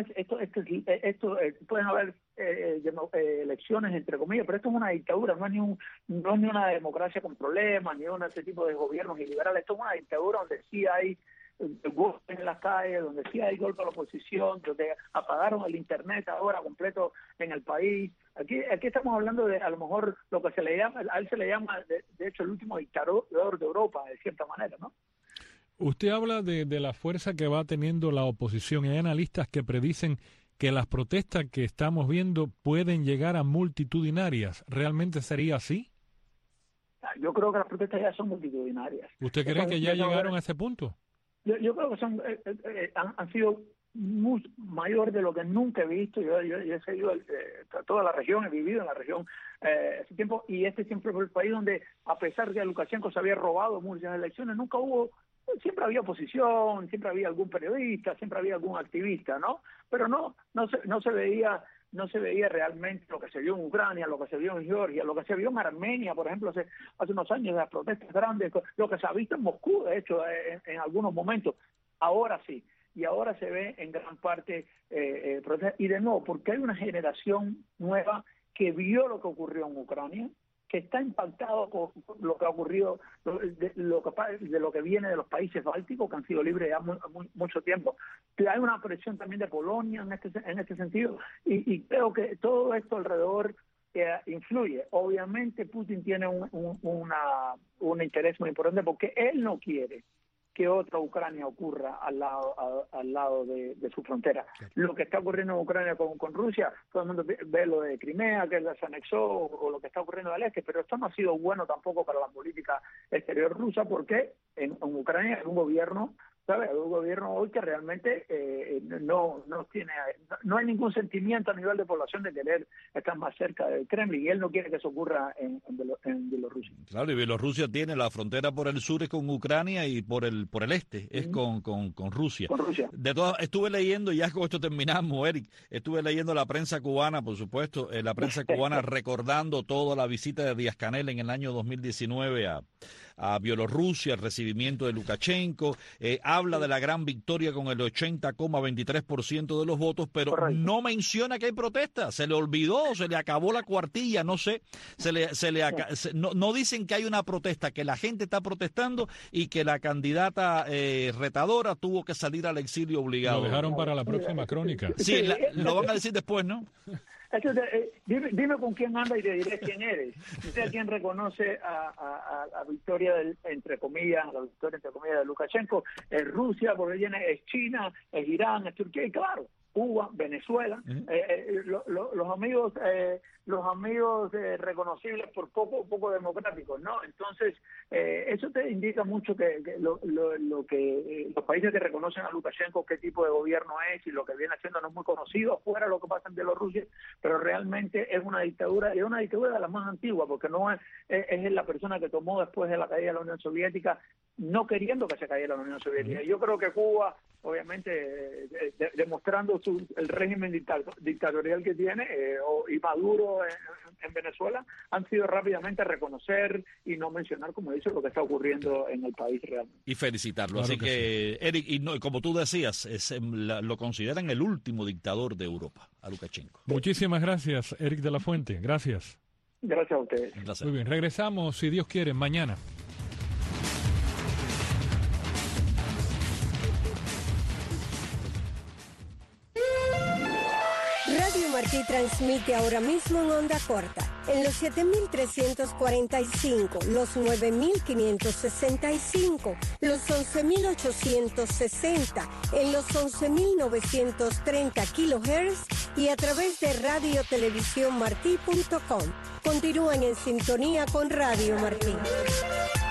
pueden haber elecciones entre comillas, pero esto es una dictadura, no es ni una democracia con problemas, ni ese tipo de gobiernos iliberales. Esto es una dictadura donde sí hay golpes en las calles, donde sí hay golpes a la oposición, donde apagaron el internet ahora completo en el país. Aquí estamos hablando de a lo mejor lo que a él se le llama de hecho el último dictador de Europa, de cierta manera, ¿no? Usted habla de la fuerza que va teniendo la oposición, y hay analistas que predicen que las protestas que estamos viendo pueden llegar a multitudinarias. ¿Realmente sería así? Yo creo que las protestas ya son multitudinarias. ¿Usted cree que ya llegaron a ese punto? Yo creo que han sido mucho mayor de lo que nunca he visto. Yo he seguido toda la región, he vivido en la región ese tiempo, y siempre fue el país donde, a pesar de que Lukashenko se había robado muchas elecciones, siempre había oposición, siempre había algún periodista, siempre había algún activista, ¿no? Pero no se veía realmente lo que se vio en Ucrania, lo que se vio en Georgia, lo que se vio en Armenia, por ejemplo, hace unos años, las protestas grandes, lo que se ha visto en Moscú, de hecho, en algunos momentos. Ahora sí, y ahora se ve en gran parte protestas. Y de nuevo, porque hay una generación nueva que vio lo que ocurrió en Ucrania, que está impactado con lo que ha ocurrido, de lo que viene de los países bálticos, que han sido libres ya mucho tiempo. Hay una presión también de Polonia en este sentido, y creo que todo esto alrededor influye. Obviamente Putin tiene un interés muy importante, porque él no quiere que otra Ucrania ocurra al lado de su frontera. Lo que está ocurriendo en Ucrania con Rusia, todo el mundo ve lo de Crimea, que se anexó, o lo que está ocurriendo al este, pero esto no ha sido bueno tampoco para la política exterior rusa, porque en Ucrania hay un gobierno, ¿sabes? Hay un gobierno hoy que realmente no hay ningún sentimiento a nivel de población de querer estar más cerca del Kremlin, y él no quiere que eso ocurra en Bielorrusia. Claro, y Bielorrusia tiene la frontera por el sur es con Ucrania, y por el este es con Rusia. Con Rusia. Estuve leyendo, y ya con esto terminamos, Eric, estuve leyendo la prensa cubana, por supuesto, la prensa cubana recordando toda la visita de Díaz-Canel en el año 2019 a Bielorrusia, el recibimiento de Lukashenko, habla de la gran victoria con el 80,23% de los votos, pero no menciona que hay protestas. Se le olvidó, se le acabó la cuartilla, no sé, no dicen que hay una protesta, que la gente está protestando y que la candidata retadora tuvo que salir al exilio obligado. Lo dejaron para la próxima crónica. Sí, lo van a decir después, ¿no? Dime con quién anda y te diré quién eres. Sé a quién reconoce a la victoria entre comillas de Lukashenko. Es Rusia, porque es China, es Irán, es Turquía, y claro, Cuba, Venezuela, los amigos reconocibles por poco democráticos, ¿no? Entonces, eso te indica mucho que los países que reconocen a Lukashenko, qué tipo de gobierno es, y lo que viene haciendo no es muy conocido afuera lo que pasa en Bielorrusia, pero realmente es una dictadura, y es una dictadura de las más antiguas, porque no es la persona que tomó después de la caída de la Unión Soviética, no queriendo que se cayera la Unión Soviética. Yo creo que Cuba obviamente demostrando el régimen dictatorial que tiene, y Maduro en Venezuela, han sido rápidamente a reconocer y no mencionar, como dice, lo que está ocurriendo en el país realmente. Y felicitarlo. Claro Así que Eric, y como tú decías, lo consideran el último dictador de Europa, a Lukashenko. Muchísimas gracias, Eric de la Fuente. Gracias. Gracias a ustedes. Un placer. Muy bien, regresamos, si Dios quiere, mañana. Radio Martí transmite ahora mismo en onda corta, en los 7.345, los 9.565, los 11.860, en los 11.930 kHz y a través de radiotelevisiónmartí.com. Continúan en sintonía con Radio Martí.